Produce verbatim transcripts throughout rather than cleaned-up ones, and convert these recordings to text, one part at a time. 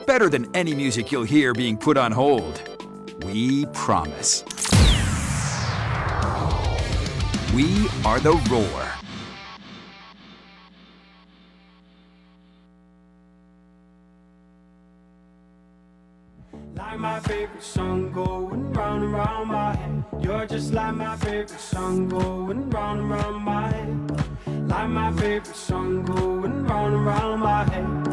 Better than any music you'll hear being put on hold. We promise. We are The Roar. Like my favorite song going round and round my head. You're just like my favorite song going round and round my head. Like my favorite song going round and round my head.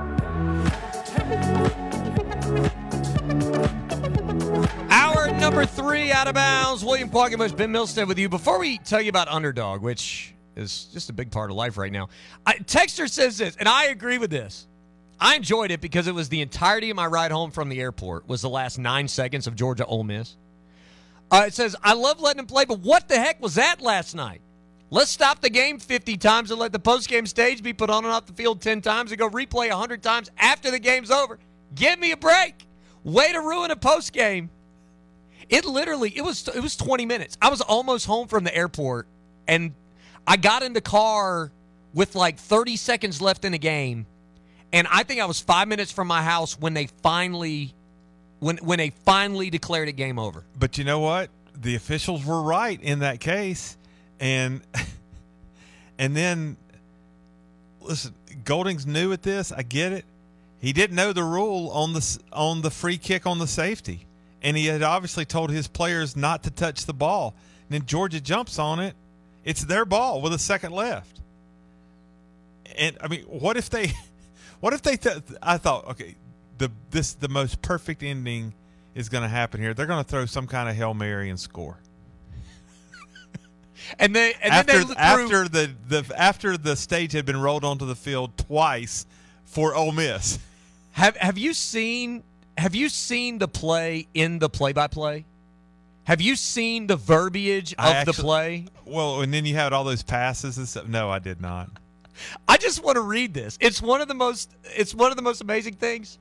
Hour number three, Out of Bounds. William Quaggenbush, Ben Milstead with you. Before we tell you about Underdog, which is just a big part of life right now, I, Texter says this, and I agree with this. I enjoyed it because it was the entirety of my ride home from the airport was the last nine seconds of Georgia Ole Miss. Uh, it says, I love letting them play, but what the heck was that last night? Let's stop the game fifty times and let the postgame stage be put on and off the field ten times and go replay one hundred times after the game's over. Give me a break. Way to ruin a postgame. It literally, it was it was twenty minutes. I was almost home from the airport, and I got in the car with like thirty seconds left in the game, and I think I was five minutes from my house when they finally when when they finally declared a game over. But you know what? The officials were right in that case. And and then, listen, Golding's new at this. I get it. He didn't know the rule on the on the free kick on the safety, and he had obviously told his players not to touch the ball. And then Georgia jumps on it. It's their ball with a second left. And I mean, what if they? What if they? Th- I thought, okay, the this the most perfect ending is going to happen here. They're going to throw some kind of Hail Mary and score. And they and after then they after the, the after the stage had been rolled onto the field twice for Ole Miss. Have have you seen have you seen the play in the play-by-play? Have you seen the verbiage of actually, the play? Well, and then you had all those passes and stuff. No, I did not. I just want to read this. It's one of the most it's one of the most amazing things.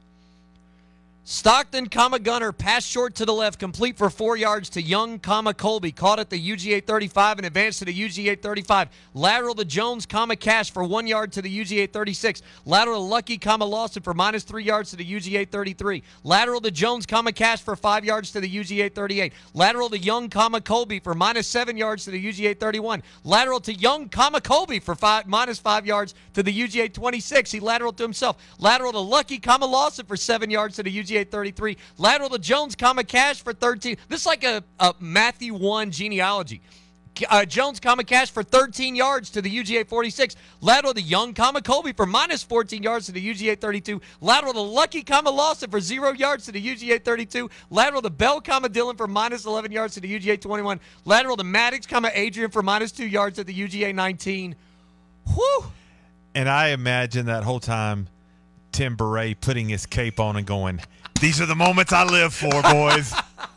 Stockton, comma Gunner, pass short to the left, complete for four yards to Young, comma Colby, caught at the U G A thirty-five and advanced to the U G A thirty-five. Lateral to Jones, comma Cash for one yard to the U G A thirty-six. Lateral to Lucky, comma Lawson for minus three yards to the U G A thirty-three. Lateral to Jones, comma Cash for five yards to the U G A thirty-eight. Lateral to Young, comma Colby for minus seven yards to the U G A thirty-one. Lateral to Young, comma Colby for five minus five yards to the U G A twenty-six. He lateral to himself. Lateral to Lucky, comma Lawson for seven yards to the U G A thirty-three. Lateral to Jones, comma Cash for thirteen. This is like a, a Matthew one genealogy. Uh, Jones, comma Cash for thirteen yards to the U G A forty-six. Lateral to Young, comma Colby for minus fourteen yards to the U G A thirty-two. Lateral to Lucky, comma Lawson for zero yards to the U G A thirty-two. Lateral to Bell, comma Dillon for minus eleven yards to the U G A twenty-one. Lateral to Maddox, comma Adrian for minus two yards at the U G A nineteen. Whew. And I imagine that whole time Tim Beret putting his cape on and going, these are the moments I live for, boys.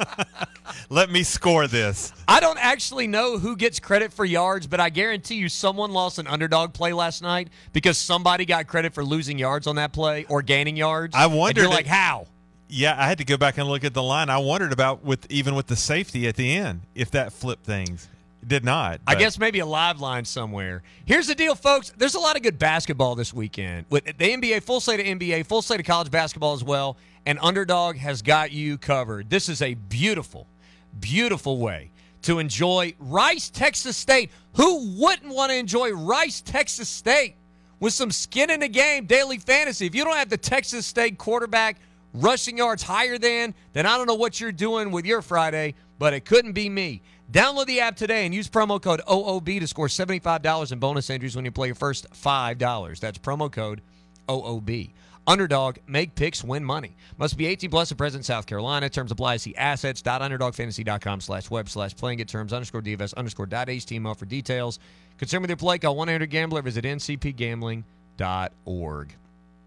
Let me score this. I don't actually know who gets credit for yards, but I guarantee you someone lost an underdog play last night because somebody got credit for losing yards on that play or gaining yards. I wondered. And you're like, how? Yeah, I had to go back and look at the line. I wondered about with even with the safety at the end if that flipped things. It did not. I guess maybe a live line somewhere. Here's the deal, folks. There's a lot of good basketball this weekend. With the N B A, full slate of N B A, full slate of college basketball as well, and Underdog has got you covered. This is a beautiful, beautiful way to enjoy Rice, Texas State. Who wouldn't want to enjoy Rice, Texas State with some skin in the game, daily fantasy? If you don't have the Texas State quarterback rushing yards higher than, then I don't know what you're doing with your Friday, but it couldn't be me. Download the app today and use promo code O O B to score seventy-five dollars in bonus entries when you play your first five dollars. That's promo code O O B. Underdog, make picks, win money. Must be eighteen plus and present in South Carolina. Terms apply. See assets.underdogfantasy.com slash web slash playing at terms underscore DFS underscore dot HTML for details. Concern with your play, call one eight hundred gambler. Visit N C P gambling dot org.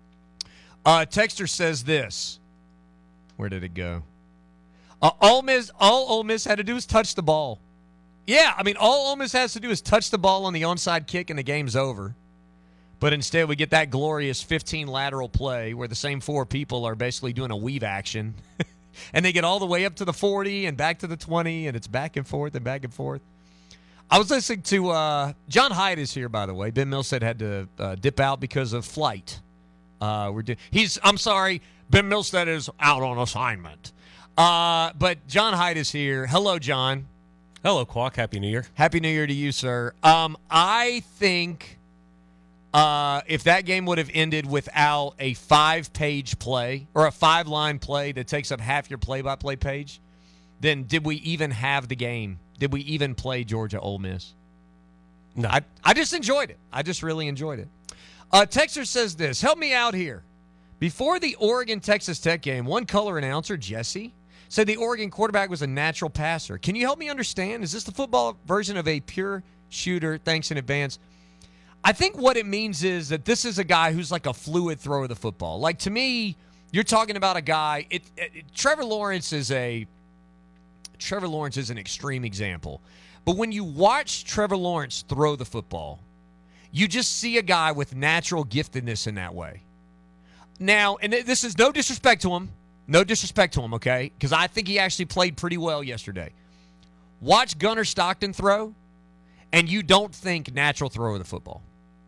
Uh, Texter says this. Where did it go? Uh, Ole Miss, all Ole Miss had to do is touch the ball. Yeah, I mean, all Ole Miss has to do is touch the ball on the onside kick and the game's over. But instead we get that glorious fifteen lateral play where the same four people are basically doing a weave action. And they get all the way up to the forty and back to the twenty, and it's back and forth and back and forth. I was listening to uh, John Hyatt is here, by the way. Ben Milstead had to uh, dip out because of flight. Uh, we're do- he's. I'm sorry. Ben Milstead is out on assignment. Uh, but John Haidt is here. Hello, John. Hello, Quack. Happy New Year. Happy New Year to you, sir. Um, I think uh, if that game would have ended without a five-page play or a five-line play that takes up half your play-by-play page, then did we even have the game? Did we even play Georgia Ole Miss? No. I, I just enjoyed it. I just really enjoyed it. Uh, Texter says this. Help me out here. Before the Oregon-Texas Tech game, one color announcer, Jesse, said the Oregon quarterback was a natural passer. Can you help me understand? Is this the football version of a pure shooter? Thanks in advance. I think what it means is that this is a guy who's like a fluid thrower of the football. Like, to me, you're talking about a guy. It, it, it, Trevor Lawrence is a Trevor Lawrence is an extreme example. But when you watch Trevor Lawrence throw the football, you just see a guy with natural giftedness in that way. Now, and this is no disrespect to him. No disrespect to him, okay? Because I think he actually played pretty well yesterday. Watch Gunnar Stockton throw, and you don't think natural throw of the football.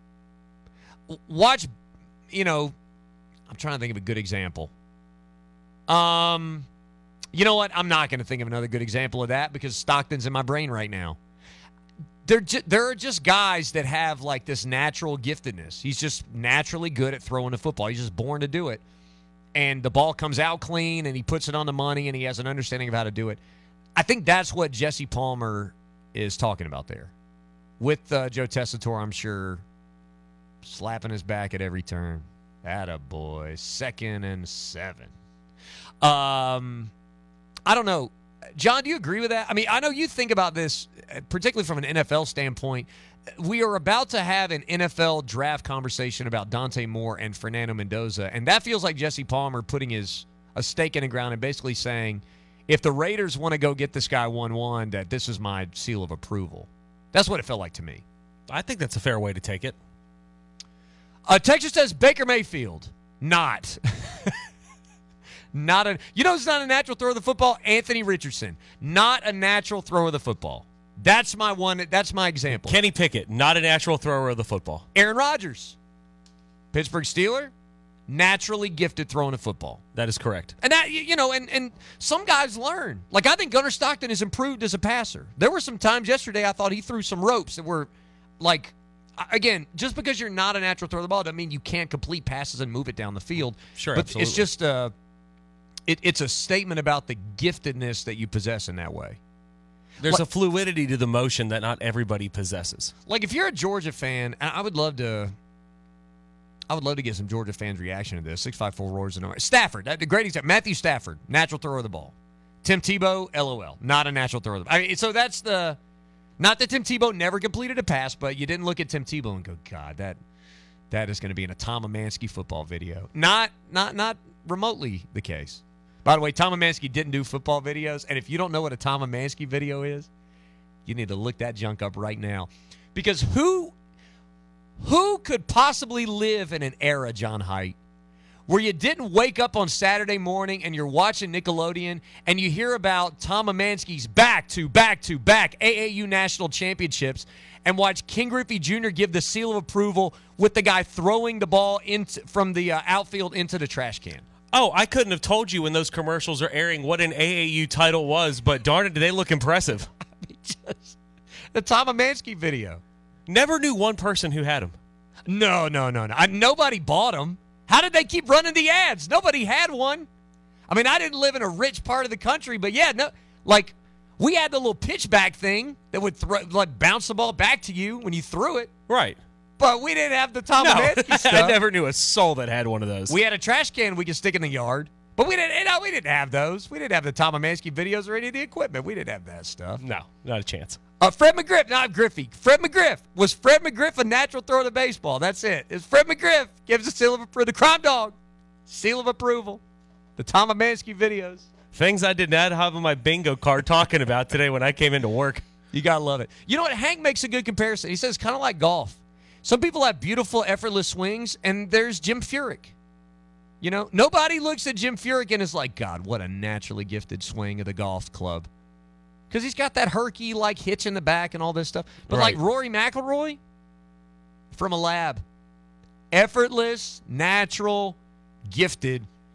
Watch, you know, I'm trying to think of a good example. Um, you know what? I'm not going to think of another good example of that because Stockton's in my brain right now. They're ju- there are just guys that have like this natural giftedness. He's just naturally good at throwing the football. He's just born to do it. And the ball comes out clean, and he puts it on the money, and he has an understanding of how to do it. I think that's what Jesse Palmer is talking about there. With uh, Joe Tessitore, I'm sure, slapping his back at every turn. Attaboy. Second and seven. Um, I don't know. John, do you agree with that? I mean, I know you think about this, particularly from an N F L standpoint. We are about to have an N F L draft conversation about Dante Moore and Fernando Mendoza, and that feels like Jesse Palmer putting his a stake in the ground and basically saying, if the Raiders want to go get this guy one one, that this is my seal of approval. That's what it felt like to me. I think that's a fair way to take it. Uh, Texas says Baker Mayfield. Not. Not a. You know who's not a natural thrower of the football? Anthony Richardson. Not a natural thrower of the football. That's my one. That's my example. Kenny Pickett, not a natural thrower of the football. Aaron Rodgers, Pittsburgh Steeler, naturally gifted throwing a football. That is correct. And that you know, and and some guys learn. Like I think Gunnar Stockton has improved as a passer. There were some times yesterday I thought he threw some ropes that were like. Again, just because you're not a natural thrower of the ball doesn't mean you can't complete passes and move it down the field. Sure, but absolutely. it's just a, it, it's a statement about the giftedness that you possess in that way. There's Like- a fluidity to the motion that not everybody possesses. Like if you're a Georgia fan, and I would love to, I would love to get some Georgia fans' reaction to this. Six five four roars and Stafford, the great example. Matthew Stafford, natural thrower of the ball. Tim Tebow, LOL, not a natural thrower of the ball. I mean, so that's the. Not that Tim Tebow never completed a pass, but you didn't look at Tim Tebow and go, God, that that is going to be in a Tom Amansky football video. Not not not remotely the case. By the way, Tom Amansky didn't do football videos, and if you don't know what a Tom Amansky video is, you need to look that junk up right now. Because who who could possibly live in an era, John Haidt, where you didn't wake up on Saturday morning and you're watching Nickelodeon and you hear about Tom Amansky's back-to-back-to-back A A U National Championships and watch King Griffey Junior give the seal of approval with the guy throwing the ball into, from the uh, outfield into the trash can. Oh, I couldn't have told you when those commercials are airing what an A A U title was, but darn it, do they look impressive. Just, the Tom Amansky video. Never knew one person who had them. No, no, no, no. I, nobody bought them. How did they keep running the ads? Nobody had one. I mean, I didn't live in a rich part of the country, but yeah, no, like we had the little pitch back thing that would throw, like bounce the ball back to you when you threw it. Right. But we didn't have the Tom No, Amansky stuff. I never knew a soul that had one of those. We had a trash can we could stick in the yard, but we didn't. You know, we didn't have those. We didn't have the Tom Amansky videos or any of the equipment. We didn't have that stuff. No, not a chance. Uh, Fred McGriff, not Griffey. Fred McGriff. Was Fred McGriff a natural thrower to baseball? That's it. It's Fred McGriff. Gives a seal of approval. The crime dog. Seal of approval. The Tom Amansky videos. Things I did not have on my bingo card talking about today when I came into work. You got to love it. You know what? Hank makes a good comparison. He says kind of like golf. Some people have beautiful, effortless swings, and there's Jim Furyk. You know, nobody looks at Jim Furyk and is like, God, what a naturally gifted swing of the golf club. Because he's got that herky, like, hitch in the back and all this stuff. But, Right. like, Rory McIlroy, from a lab. Effortless, natural, gifted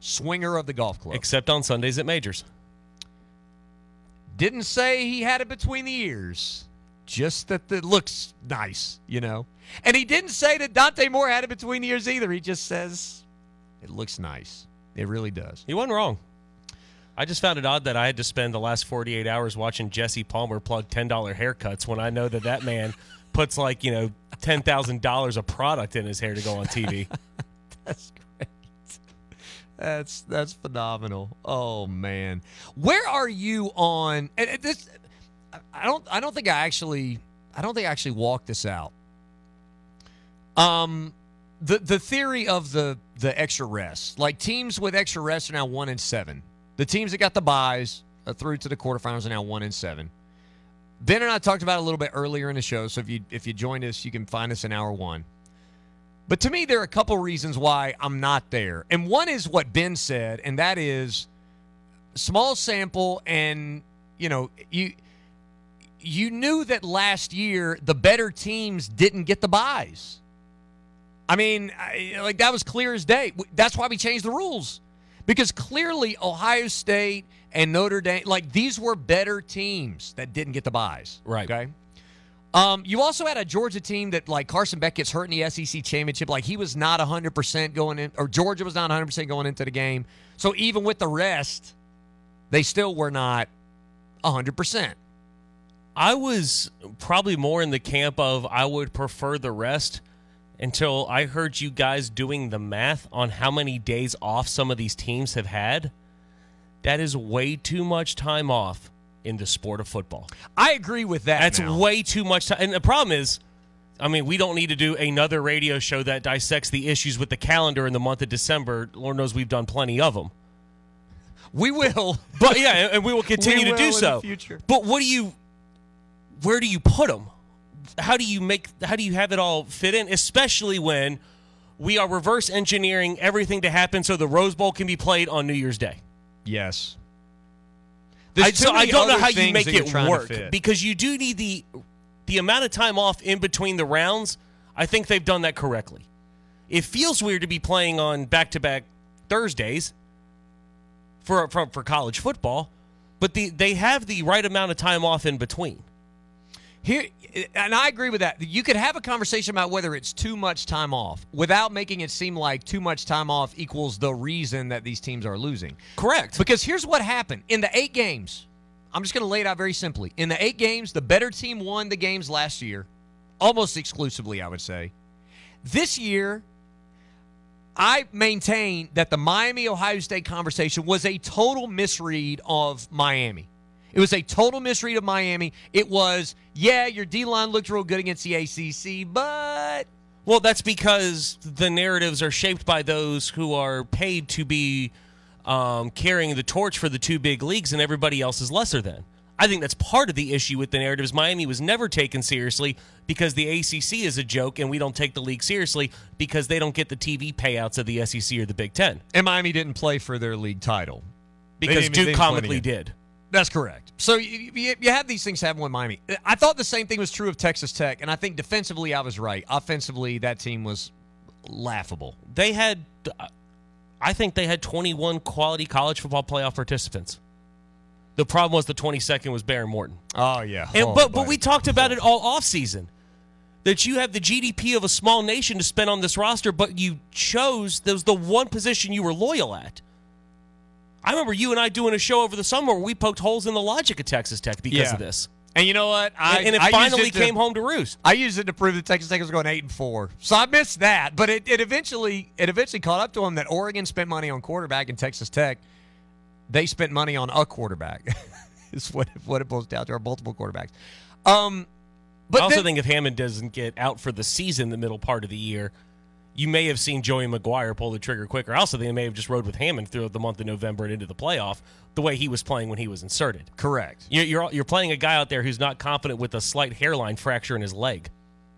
swinger of the golf club. Except on Sundays at majors. Didn't say he had it between the ears. Just that it looks nice, you know. And he didn't say that Dante Moore had it between the ears either. He just says it looks nice. It really does. He wasn't wrong. I just found it odd that I had to spend the last forty-eight hours watching Jesse Palmer plug ten dollar haircuts when I know that that man puts like, you know, ten thousand dollars of product in his hair to go on T V. That's great. That's that's phenomenal. Oh man, where are you on? And this, I don't. I don't think I actually. I don't think I actually walked this out. Um, the the theory of the the extra rest, like teams with extra rest are now one and seven. The teams that got the buys uh, through to the quarterfinals are now one and seven. Ben and I talked about it a little bit earlier in the show, so if you if you joined us, you can find us in hour one. But to me, there are a couple reasons why I'm not there. And one is what Ben said, and that is small sample, and, you know, you you knew that last year the better teams didn't get the buys. I mean, I, like that was clear as day. That's why we changed the rules. Because clearly Ohio State and Notre Dame, like these were better teams that didn't get the buys. Right. Okay. Um, you also had a Georgia team that, like, Carson Beck gets hurt in the S E C championship. Like, he was not one hundred percent going in, or Georgia was not one hundred percent going into the game. So even with the rest, they still were not one hundred percent. I was probably more in the camp of I would prefer the rest until I heard you guys doing the math on how many days off some of these teams have had. That is way too much time off in the sport of football. I agree with that. That's now. way too much time. And the problem is, I mean, we don't need to do another radio show that dissects the issues with the calendar in the month of December. Lord knows we've done plenty of them. We will. But yeah, and we will continue We to do will in so. the future. But what do you, where do you put them? How do you make, how do you have it all fit in? Especially when we are reverse engineering everything to happen so the Rose Bowl can be played on New Year's Day. Yes. I, There's too so I many don't know other how you things make that you're it trying to work fit. because you do need the the amount of time off in between the rounds. I think they've done that correctly. It feels weird to be playing on back-to-back Thursdays for for, for college football, but the they have the right amount of time off in between. Here, and I agree with that. You could have a conversation about whether it's too much time off without making it seem like too much time off equals the reason that these teams are losing. Correct. Because here's what happened. In the eight games, I'm just going to lay it out very simply. In the eight games, the better team won the games last year, almost exclusively, I would say. This year, I maintain that the Miami-Ohio State conversation was a total misread of Miami. It was a total misread of Miami. It was, yeah, your D-line looked real good against the A C C, but... Well, that's because the narratives are shaped by those who are paid to be um, carrying the torch for the two big leagues, and everybody else is lesser than. I think that's part of the issue with the narratives. Miami was never taken seriously because the A C C is a joke, and we don't take the league seriously because they don't get the T V payouts of the S E C or the Big Ten. And Miami didn't play for their league title. Because They didn't- they Duke didn't play comically again. did. That's correct. So you, you, you have these things happen with Miami. I thought the same thing was true of Texas Tech, and I think defensively I was right. Offensively, that team was laughable. They had, I think they had twenty-one quality college football playoff participants. The problem was the twenty-second was Baron Morton. Oh, yeah. And, Oh, but but buddy. we talked about it all offseason. That you have the G D P of a small nation to spend on this roster, but you chose, that was the one position you were loyal at. I remember you and I doing a show over the summer where we poked holes in the logic of Texas Tech because Yeah. of this. And you know what? I, And, and it I used finally it to- came home to roost. I used it to prove that Texas Tech was going eight and four. So I missed that, but it, it eventually it eventually caught up to them that Oregon spent money on quarterback and Texas Tech, they spent money on a quarterback. Is what what it boils down to, are multiple quarterbacks. Um, but I also then- think if Hammond doesn't get out for the season, the middle part of the year, you may have seen Joey McGuire pull the trigger quicker. I also think they may have just rode with Hammond throughout the month of November and into the playoff, the way he was playing when he was inserted. correct. You're you're, you're playing a guy out there who's not confident with a slight hairline fracture in his leg.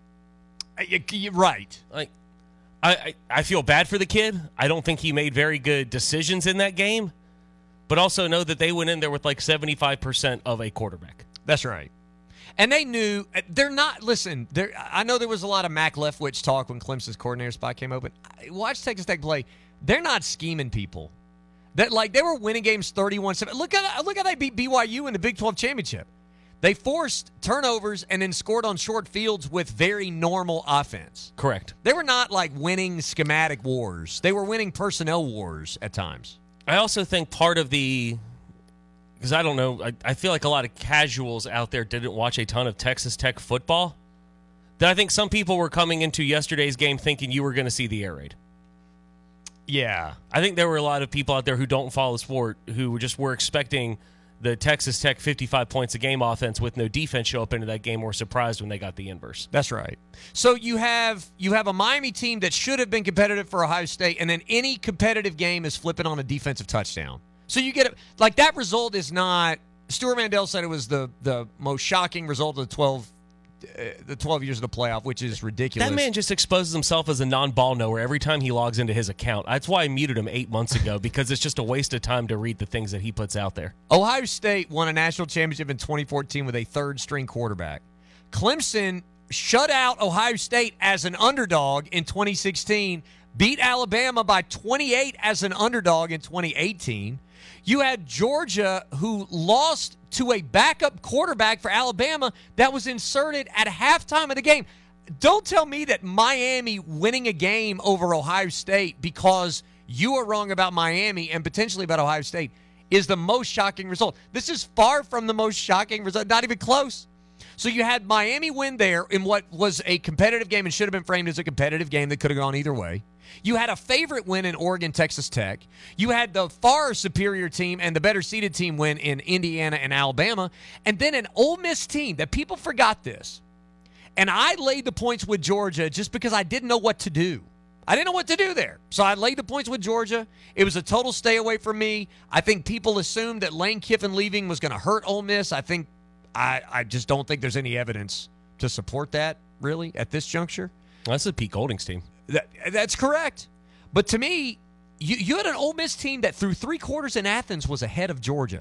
Uh, you- You're right. Like, I, I I feel bad for the kid. I don't think he made very good decisions in that game, but also know that they went in there with like seventy-five percent of a quarterback. That's right. And they knew they're not. Listen, there. I know there was a lot of Mac Leftwich talk when Clemson's coordinator spot came open. Watch Texas Tech play. They're not scheming people. That like they were winning games thirty-one seven. Look at look how they beat B Y U in the Big twelve championship. They forced turnovers and then scored on short fields with very normal offense. Correct. They were not like winning schematic wars. They were winning personnel wars at times. I also think part of the, because I don't know, I, I feel like a lot of casuals out there didn't watch a ton of Texas Tech football. That I think some people were coming into yesterday's game thinking you were going to see the air raid. Yeah. I think there were a lot of people out there who don't follow sport who just were expecting the Texas Tech fifty-five points a game offense with no defense show up into that game, were surprised when they got the inverse. That's right. So you have you have a Miami team that should have been competitive for Ohio State, and then any competitive game is flipping on a defensive touchdown. So you get it like that result is not. Stuart Mandel said it was the the most shocking result of the twelve uh, the twelve years of the playoff, which is ridiculous. That man just exposes himself as a non-ball knower every time he logs into his account. That's why I muted him eight months ago, because it's just a waste of time to read the things that he puts out there. Ohio State won a national championship in twenty fourteen with a third-string quarterback. Clemson shut out Ohio State as an underdog in twenty sixteen, beat Alabama by twenty-eight as an underdog in twenty eighteen. You had Georgia, who lost to a backup quarterback for Alabama that was inserted at halftime of the game. Don't tell me that Miami winning a game over Ohio State because you are wrong about Miami and potentially about Ohio State is the most shocking result. This is far from the most shocking result, not even close. So you had Miami win there in what was a competitive game and should have been framed as a competitive game that could have gone either way. You had a favorite win in Oregon, Texas Tech. You had the far superior team and the better seeded team win in Indiana and Alabama. And then an Ole Miss team that people forgot this. And I laid the points with Georgia just because I didn't know what to do. I didn't know what to do there. So I laid the points with Georgia. It was a total stay away from me. I think people assumed that Lane Kiffin leaving was going to hurt Ole Miss. I think I, I just don't think there's any evidence to support that, really, at this juncture. That's the Pete Golding's team. That, that's correct. But to me, you, you had an Ole Miss team that through three quarters in Athens was ahead of Georgia.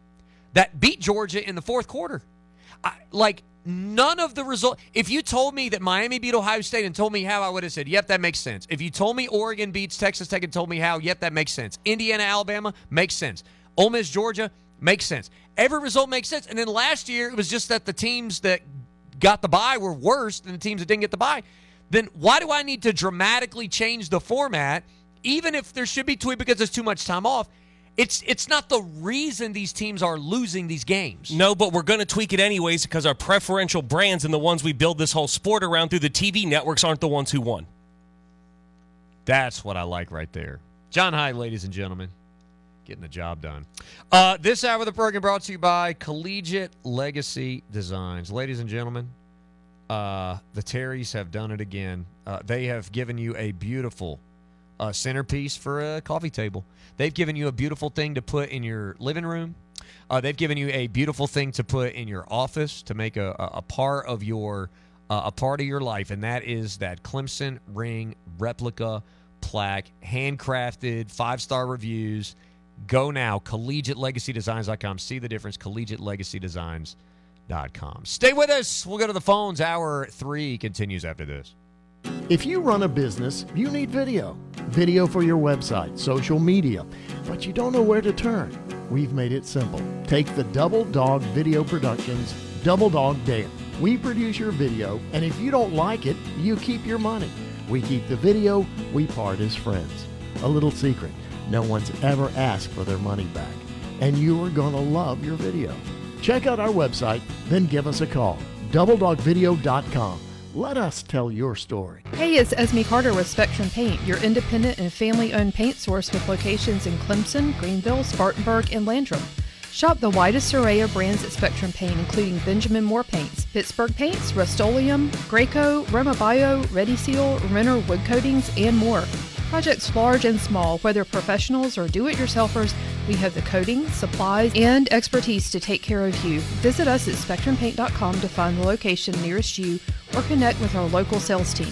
That beat Georgia in the fourth quarter. I, like, none of the result. If you told me that Miami beat Ohio State and told me how, I would have said, yep, that makes sense. If you told me Oregon beats Texas Tech and told me how, yep, that makes sense. Indiana, Alabama, makes sense. Ole Miss, Georgia, makes sense. Every result makes sense. And then last year, it was just that the teams that got the bye were worse than the teams that didn't get the bye. Then why do I need to dramatically change the format, even if there should be tweak because there's too much time off? It's it's not the reason these teams are losing these games. No, but we're going to tweak it anyways because our preferential brands and the ones we build this whole sport around through the T V networks aren't the ones who won. That's what I like right there. John Hyde, ladies and gentlemen, getting the job done. Uh, this hour of the program brought to you by Collegiate Legacy Designs. Ladies and gentlemen, Uh, the Terrys have done it again. Uh, they have given you a beautiful uh, centerpiece for a coffee table. They've given you a beautiful thing to put in your living room. Uh, they've given you a beautiful thing to put in your office to make a, a, a part of your uh, a part of your life, and that is that Clemson ring replica plaque, handcrafted, five-star reviews. Go now, collegiate legacy designs dot com. See the difference, collegiate legacy designs dot com. Stay with us. We'll go to the phones. Hour three continues after this. If you run a business, you need video. Video for your website, social media, but you don't know where to turn. We've made it simple. Take the Double Dog Video Productions Double Dog Daily. We produce your video, and if you don't like it, you keep your money. We keep the video, we part as friends. A little secret, no one's ever asked for their money back, and you are going to love your video. Check out our website, then give us a call. double dog video dot com. Let us tell your story. Hey, it's Esme Carter with Spectrum Paint, your independent and family-owned paint source with locations in Clemson, Greenville, Spartanburg, and Landrum. Shop the widest array of brands at Spectrum Paint, including Benjamin Moore Paints, Pittsburgh Paints, Rust-Oleum, Graco, Roma Bio, Ready Seal, Renner Wood Coatings, and more. Projects large and small, whether professionals or do-it-yourselfers, we have the coating, supplies, and expertise to take care of you. Visit us at spectrum paint dot com to find the location nearest you or connect with our local sales team.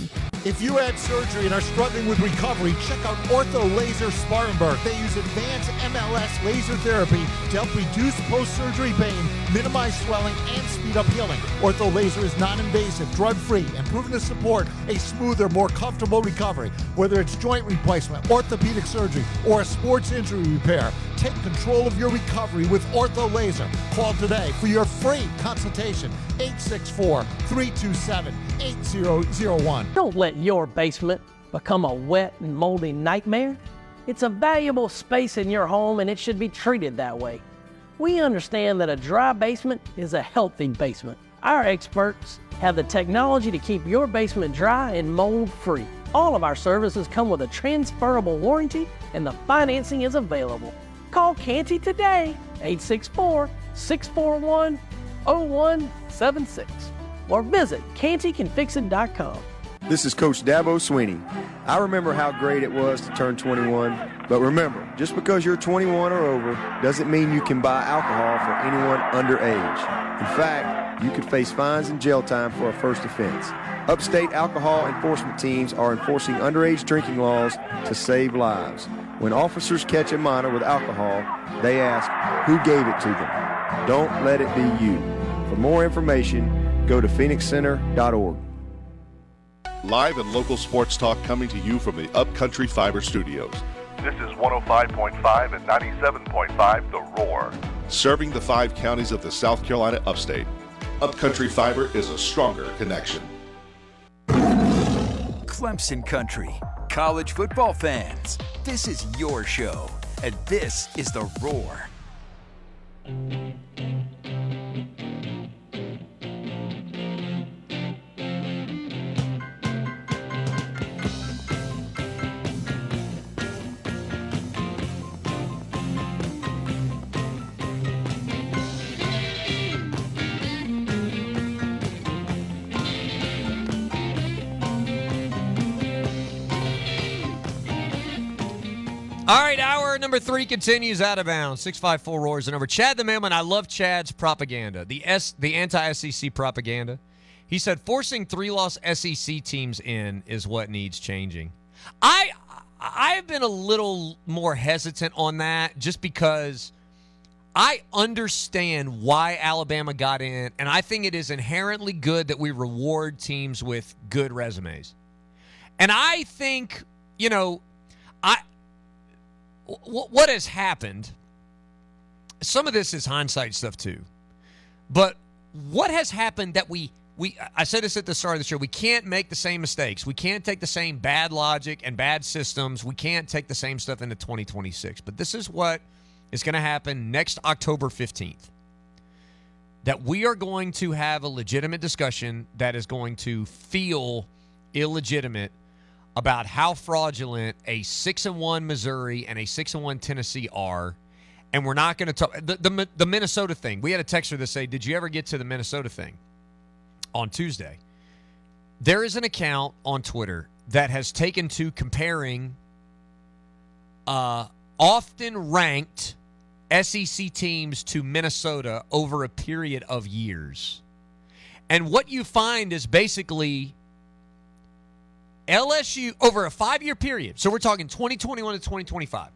If you had surgery and are struggling with recovery, check out Ortho Laser Spartanburg. They use advanced M L S laser therapy to help reduce post-surgery pain, minimize swelling, and speed up healing. Ortho Laser is non-invasive, drug-free, and proven to support a smoother, more comfortable recovery. Whether it's joint replacement, orthopedic surgery, or a sports injury repair, take control of your recovery with Ortho Laser. Call today for your free consultation, eight six four, three two seven, eight zero zero one. Don't let your basement become a wet and moldy nightmare. It's a valuable space in your home and it should be treated that way. We understand that a dry basement is a healthy basement. Our experts have the technology to keep your basement dry and mold-free. All of our services come with a transferable warranty and the financing is available. Call Canty today, eight six four, six four one, zero one seven six, or visit canty can fix it dot com. This is Coach Dabo Sweeney. I remember how great it was to turn twenty-one, but remember, just because you're twenty-one or over doesn't mean you can buy alcohol for anyone underage. In fact, you could face fines and jail time for a first offense. Upstate alcohol enforcement teams are enforcing underage drinking laws to save lives. When officers catch a minor with alcohol, they ask, who gave it to them? Don't let it be you. For more information, go to phoenix center dot org. Live and local sports talk coming to you from the Upcountry Fiber Studios. This is one oh five point five and ninety-seven point five The Roar. Serving the five counties of the South Carolina upstate. Upcountry Fiber is a stronger connection. Clemson Country, college football fans, this is your show, and this is The Roar. All right, hour number three continues out of bounds. six five four roars the number. Chad the Mailman, I love Chad's propaganda, the S, the anti-S E C propaganda. He said forcing three-loss S E C teams in is what needs changing. I I've been a little more hesitant on that just because I understand why Alabama got in, and I think it is inherently good that we reward teams with good resumes. And I think, you know, I what has happened, some of this is hindsight stuff too, but what has happened that we, we I said this at the start of the show, we can't make the same mistakes. We can't take the same bad logic and bad systems. We can't take the same stuff into twenty twenty-six. But this is what is going to happen next October fifteenth, that we are going to have a legitimate discussion that is going to feel illegitimate about how fraudulent a six and one Missouri and a six and one Tennessee are, and we're not going to talk the, the the Minnesota thing. We had a texter that say, "Did you ever get to the Minnesota thing?" On Tuesday, there is an account on Twitter that has taken to comparing uh, often ranked S E C teams to Minnesota over a period of years, and what you find is basically L S U, over a five-year period, so we're talking twenty twenty-one to twenty twenty-five,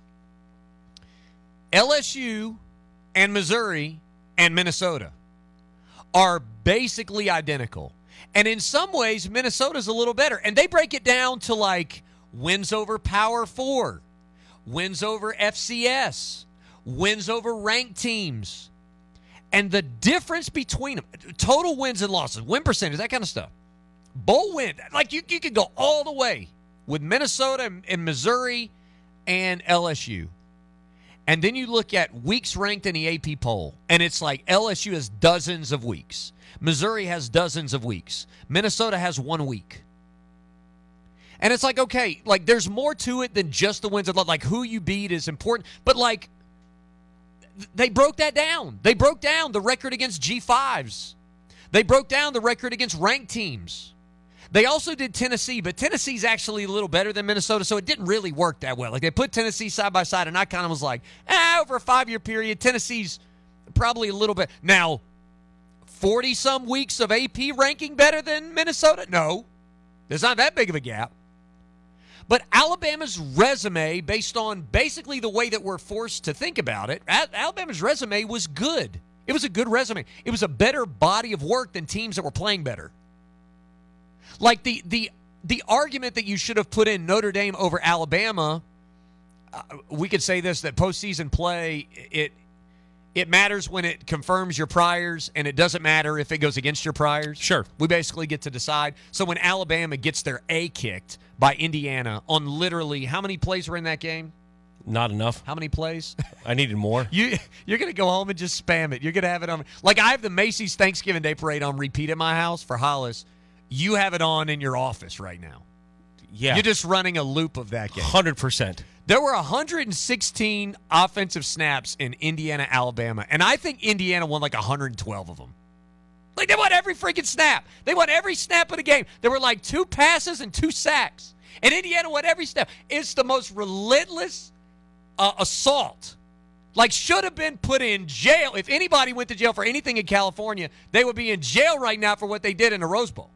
L S U and Missouri and Minnesota are basically identical. And in some ways, Minnesota's a little better. And they break it down to like wins over Power Four, wins over F C S, wins over ranked teams. And the difference between them, total wins and losses, win percentage, that kind of stuff. Bowl win. Like, you, you could go all the way with Minnesota and, and Missouri and L S U. And then you look at weeks ranked in the A P poll, and it's like L S U has dozens of weeks. Missouri has dozens of weeks. Minnesota has one week. And it's like, okay, like there's more to it than just the wins and losses. Like who you beat is important. But like they broke that down. They broke down the record against G fives. They broke down the record against ranked teams. They also did Tennessee, but Tennessee's actually a little better than Minnesota, so it didn't really work that well. Like they put Tennessee side by side, and I kind of was like, eh, over a five-year period, Tennessee's probably a little bit. Now, forty-some weeks of A P ranking better than Minnesota? No. There's not that big of a gap. But Alabama's resume, based on basically the way that we're forced to think about it, Alabama's resume was good. It was a good resume. It was a better body of work than teams that were playing better. Like the the the argument that you should have put in Notre Dame over Alabama, uh, we could say this, that postseason play, it it matters when it confirms your priors, and it doesn't matter if it goes against your priors. Sure. We basically get to decide. So when Alabama gets their A kicked by Indiana on literally, how many plays were in that game? Not enough. How many plays? I needed more. You, you're going to go home and just spam it. You're going to have it on. Like, I have the Macy's Thanksgiving Day Parade on repeat at my house for Hollis. You have it on in your office right now. Yeah. You're just running a loop of that game. one hundred percent. There were one hundred sixteen offensive snaps in Indiana, Alabama, and I think Indiana won like one hundred twelve of them. Like, they won every freaking snap. They won every snap of the game. There were like two passes and two sacks, and Indiana won every snap. It's the most relentless uh, assault. Like, should have been put in jail. If anybody went to jail for anything in California, they would be in jail right now for what they did in the Rose Bowl.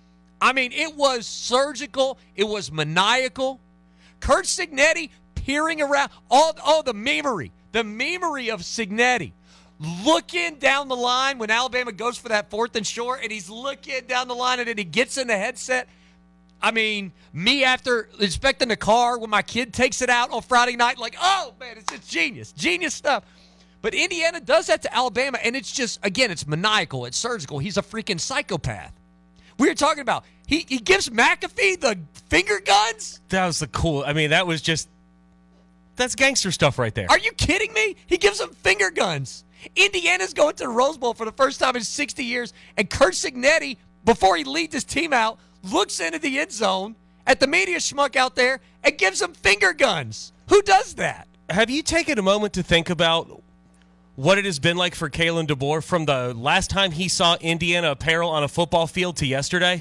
I mean, it was surgical. It was maniacal. Kurt Cignetti peering around. Oh, oh, the memery. The memery of Cignetti. Looking down the line when Alabama goes for that fourth and short, and he's looking down the line, and then he gets in the headset. I mean, me after inspecting the car when my kid takes it out on Friday night, like, oh, man, it's just genius. Genius stuff. But Indiana does that to Alabama, and it's just, again, it's maniacal. It's surgical. He's a freaking psychopath. We were talking about, he, he gives McAfee the finger guns? That was the cool. I mean, that was just, that's gangster stuff right there. Are you kidding me? He gives him finger guns. Indiana's going to the Rose Bowl for the first time in sixty years, and Kurt Cignetti, before he leads his team out, looks into the end zone at the media schmuck out there and gives him finger guns. Who does that? Have you taken a moment to think about what it has been like for Kalen DeBoer from the last time he saw Indiana apparel on a football field to yesterday?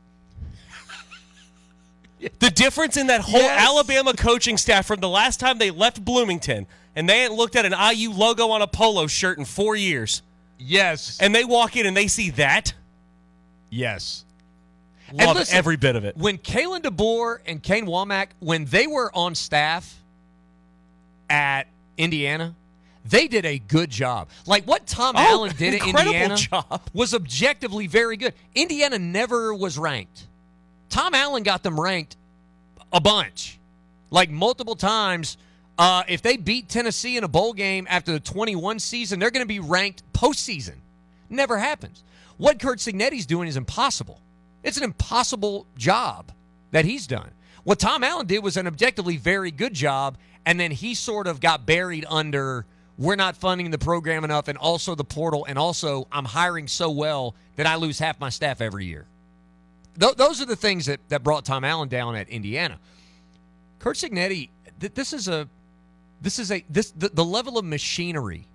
The difference in that whole Yes. Alabama coaching staff from the last time they left Bloomington, and they hadn't looked at an I U logo on a polo shirt in four years. Yes. And they walk in and they see that. Yes. Love And listen, every bit of it. When Kalen DeBoer and Kane Womack, when they were on staff at Indiana, they did a good job. Like what Tom Oh, Allen did at incredible Indiana job. was objectively very good. Indiana never was ranked. Tom Allen got them ranked a bunch, like multiple times. Uh, if they beat Tennessee in a bowl game after the twenty-one season, they're going to be ranked postseason. Never happens. What Kurt Cignetti's doing is impossible. It's an impossible job that he's done. What Tom Allen did was an objectively very good job, and then he sort of got buried under, we're not funding the program enough, and also the portal, and also I'm hiring so well that I lose half my staff every year. Th- those are the things that, that brought Tom Allen down at Indiana. Kurt Cignetti, th- this is a, this is a, this the, the level of machinery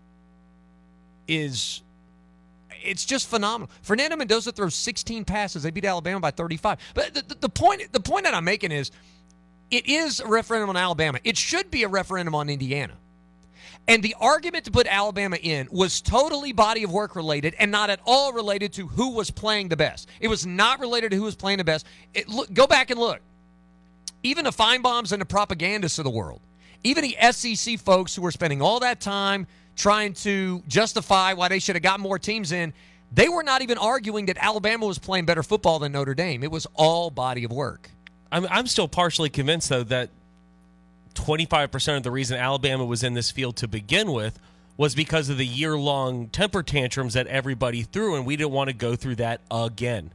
is, it's just phenomenal. Fernando Mendoza throws sixteen passes. They beat Alabama by thirty-five. But the, the, the point, the point that I'm making is, it is a referendum on Alabama. It should be a referendum on Indiana. And the argument to put Alabama in was totally body of work related and not at all related to who was playing the best. It was not related to who was playing the best. It, look, go back and look. Even the Feinbaums and the propagandists of the world, even the S E C folks who were spending all that time trying to justify why they should have got more teams in, they were not even arguing that Alabama was playing better football than Notre Dame. It was all body of work. I'm, I'm still partially convinced, though, that twenty-five percent of the reason Alabama was in this field to begin with was because of the year-long temper tantrums that everybody threw, and we didn't want to go through that again.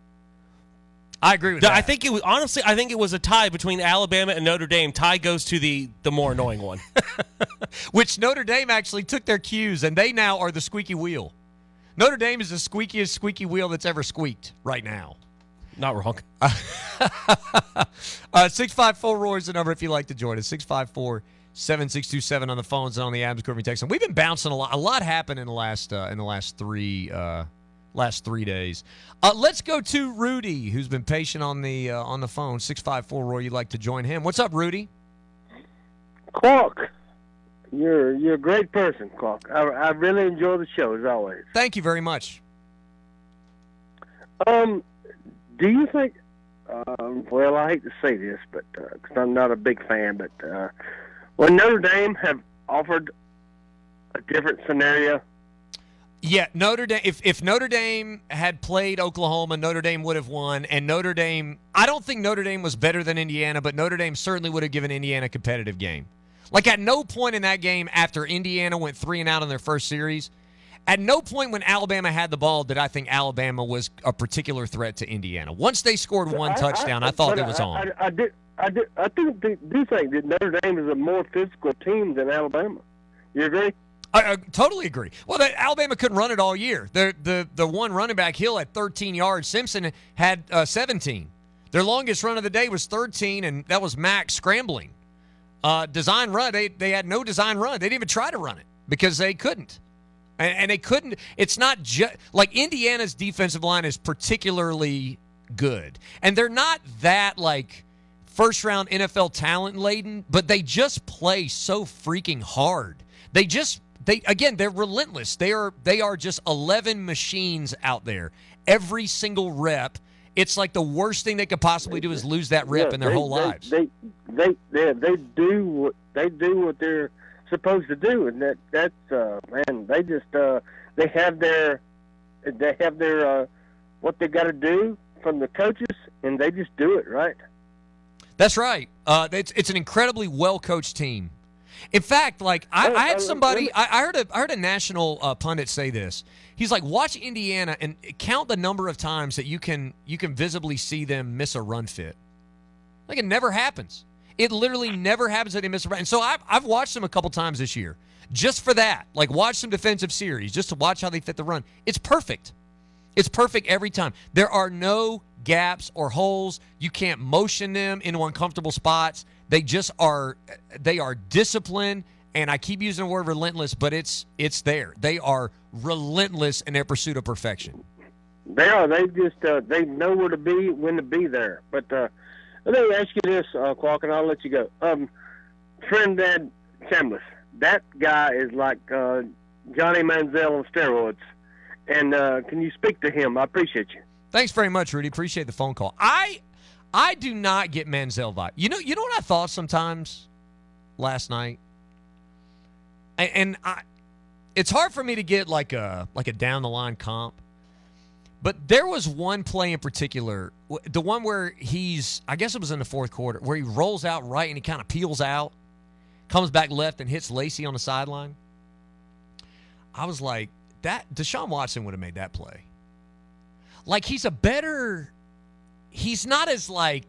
I agree with I that. I think it was honestly. I think it was a tie between Alabama and Notre Dame. Tie goes to the the more annoying one. Which Notre Dame actually took their cues, and they now are the squeaky wheel. Notre Dame is the squeakiest squeaky wheel that's ever squeaked right now. Not wrong. uh, six five four Roy is the number if you'd like to join us. six five four, seven six two seven on the phones and on the Adams Corby text. And we've been bouncing a lot. A lot happened in the last uh, in the last three uh, last three days. Uh, let's go to Rudy, who's been patient on the uh, on the phone. six five four Roy, you'd like to join him. What's up, Rudy? Clark, you're you're a great person, Clark. I, I really enjoy the show as always. Thank you very much. Um, do you think um, well, I hate to say this, but because I'm not a big fan, but uh, would Notre Dame have offered a different scenario? Yeah, Notre Dame. If, if Notre Dame had played Oklahoma, Notre Dame would have won. And Notre Dame, I don't think Notre Dame was better than Indiana, but Notre Dame certainly would have given Indiana a competitive game. Like at no point in that game after Indiana went three and out in their first series, at no point when Alabama had the ball did I think Alabama was a particular threat to Indiana. Once they scored one I, touchdown, I, I, I thought but it was I, on. I, I did. I did. I think do think that Notre Dame is a more physical team than Alabama. You agree? I, I totally agree. Well, the, Alabama couldn't run it all year. The the the one running back, Hill, had thirteen yards. Simpson had uh, seventeen. Their longest run of the day was thirteen, and that was Max scrambling. Uh, design run, they they had no design run. They didn't even try to run it because they couldn't. And, and they couldn't. It's not just like Indiana's defensive line is particularly good. And they're not that like first-round N F L talent laden, but they just play so freaking hard. They just They again, they're relentless. They are they are just eleven machines out there. Every single rep, it's like the worst thing they could possibly do is lose that rep Yeah, in their they, whole they, lives. They they they they do what they do what they're supposed to do, and that that's uh, man. They just uh, they have their they have their uh, what they got to do from the coaches, and they just do it right. That's right. Uh, it's it's an incredibly well coached team. In fact, like I, I had somebody, I, I heard a I heard a national uh, pundit say this. He's like, watch Indiana and count the number of times that you can you can visibly see them miss a run fit. Like it never happens. It literally never happens that they miss a run. And so I've I've watched them a couple times this year just for that. Like watch some defensive series just to watch how they fit the run. It's perfect. It's perfect every time. There are no gaps or holes. You can't motion them into uncomfortable spots. They just are they are disciplined, and I keep using the word relentless, but it's it's there. They are relentless in their pursuit of perfection. They are. They just uh, they know where to be, when to be there. But uh, let me ask you this, uh, Clark, and I'll let you go. Um, Trinidad Chambliss, that guy is like uh, Johnny Manziel on steroids. And uh, can you speak to him? I appreciate you. Thanks very much, Rudy. Appreciate the phone call. I I do not get Manziel vibe. You know, you know what I thought sometimes last night, and, and I, it's hard for me to get like a like a down the line comp. But there was one play in particular, the one where he's, I guess it was in the fourth quarter, where he rolls out right and he kind of peels out, comes back left and hits Lacey on the sideline. I was like, that Deshaun Watson would have made that play. Like he's a better. He's not as, like,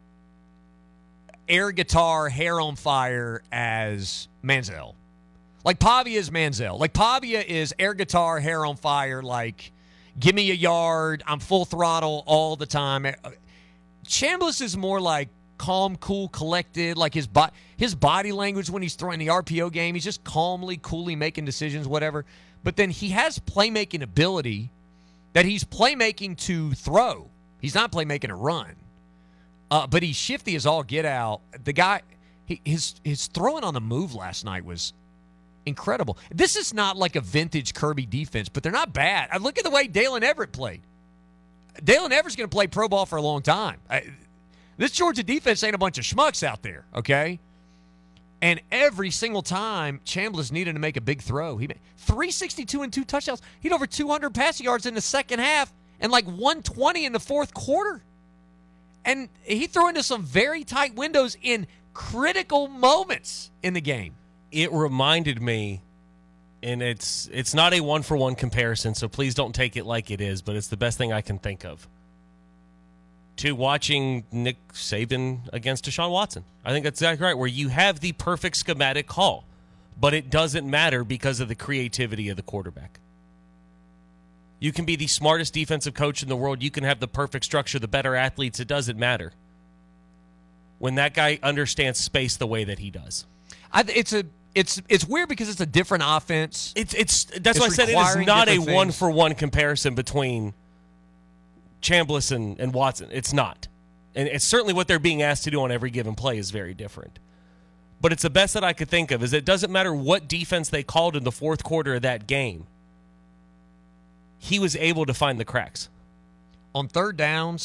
air guitar, hair on fire as Manziel. Like, Pavia is Manziel. Like, Pavia is air guitar, hair on fire, like, give me a yard, I'm full throttle all the time. Chambliss is more like calm, cool, collected. Like, his, bo- his body language when he's throwing the R P O game, he's just calmly, coolly making decisions, whatever. But then he has playmaking ability that he's playmaking to throw. He's not playmaking a run, uh, but he's shifty as all get out. The guy, he, his his throwing on the move last night was incredible. This is not like a vintage Kirby defense, but they're not bad. I look at the way Dalen Everett played. Dalen Everett's going to play pro ball for a long time. I, this Georgia defense ain't a bunch of schmucks out there, okay? And every single time Chambliss needed to make a big throw, he made three sixty-two and two touchdowns. He had over two hundred passing yards in the second half. And like one twenty in the fourth quarter. And he threw into some very tight windows in critical moments in the game. It reminded me, and it's it's not a one-for-one comparison, so please don't take it like it is, but it's the best thing I can think of, to watching Nick Saban against Deshaun Watson. I think that's exactly right, where you have the perfect schematic call, but it doesn't matter because of the creativity of the quarterback. You can be the smartest defensive coach in the world. You can have the perfect structure, the better athletes. It doesn't matter when that guy understands space the way that he does. I, it's a it's it's weird because it's a different offense. It's it's that's It's why I said it is not a requiring one things. for one comparison between Chambliss and, and Watson. It's not, and it's certainly what they're being asked to do on every given play is very different. But it's the best that I could think of. Is it doesn't matter what defense they called in the fourth quarter of that game. He was able to find the cracks. On third downs,